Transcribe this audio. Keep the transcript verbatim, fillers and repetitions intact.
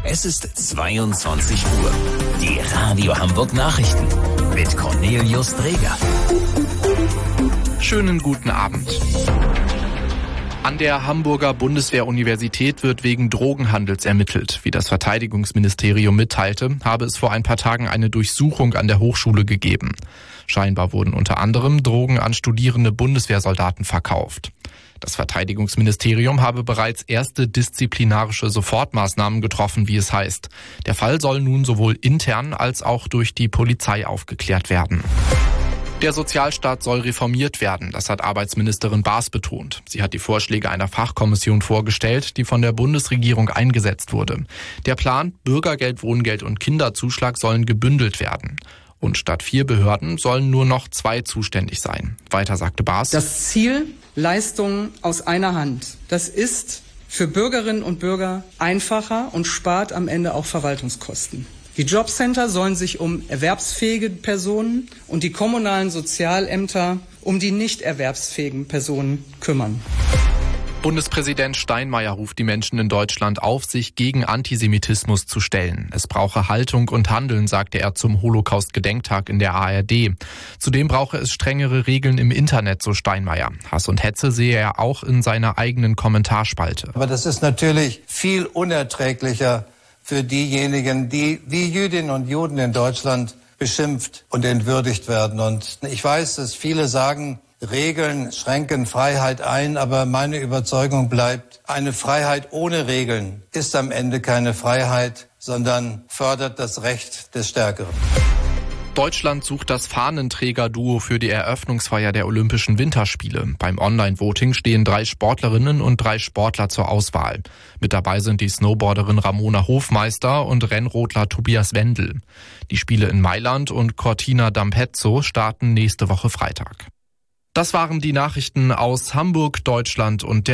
Es ist zweiundzwanzig Uhr. Die Radio Hamburg Nachrichten mit Cornelius Dreger. Schönen guten Abend. An der Hamburger Bundeswehr-Universität wird wegen Drogenhandels ermittelt. Wie das Verteidigungsministerium mitteilte, habe es vor ein paar Tagen eine Durchsuchung an der Hochschule gegeben. Scheinbar wurden unter anderem Drogen an studierende Bundeswehrsoldaten verkauft. Das Verteidigungsministerium habe bereits erste disziplinarische Sofortmaßnahmen getroffen, wie es heißt. Der Fall soll nun sowohl intern als auch durch die Polizei aufgeklärt werden. Der Sozialstaat soll reformiert werden, das hat Arbeitsministerin Baas betont. Sie hat die Vorschläge einer Fachkommission vorgestellt, die von der Bundesregierung eingesetzt wurde. Der Plan, Bürgergeld, Wohngeld und Kinderzuschlag sollen gebündelt werden. Und statt vier Behörden sollen nur noch zwei zuständig sein. Weiter sagte Baas: Das Ziel, Leistungen aus einer Hand, das ist für Bürgerinnen und Bürger einfacher und spart am Ende auch Verwaltungskosten. Die Jobcenter sollen sich um erwerbsfähige Personen und die kommunalen Sozialämter um die nicht erwerbsfähigen Personen kümmern. Bundespräsident Steinmeier ruft die Menschen in Deutschland auf, sich gegen Antisemitismus zu stellen. Es brauche Haltung und Handeln, sagte er zum Holocaust-Gedenktag in der A R D. Zudem brauche es strengere Regeln im Internet, so Steinmeier. Hass und Hetze sehe er auch in seiner eigenen Kommentarspalte. Aber das ist natürlich viel unerträglicher für diejenigen, die wie Jüdinnen und Juden in Deutschland beschimpft und entwürdigt werden. Und ich weiß, dass viele sagen, Regeln schränken Freiheit ein, aber meine Überzeugung bleibt, eine Freiheit ohne Regeln ist am Ende keine Freiheit, sondern fördert das Recht des Stärkeren. Deutschland sucht das Fahnenträger-Duo für die Eröffnungsfeier der Olympischen Winterspiele. Beim Online-Voting stehen drei Sportlerinnen und drei Sportler zur Auswahl. Mit dabei sind die Snowboarderin Ramona Hofmeister und Rennrodler Tobias Wendel. Die Spiele in Mailand und Cortina d'Ampezzo starten nächste Woche Freitag. Das waren die Nachrichten aus Hamburg, Deutschland und der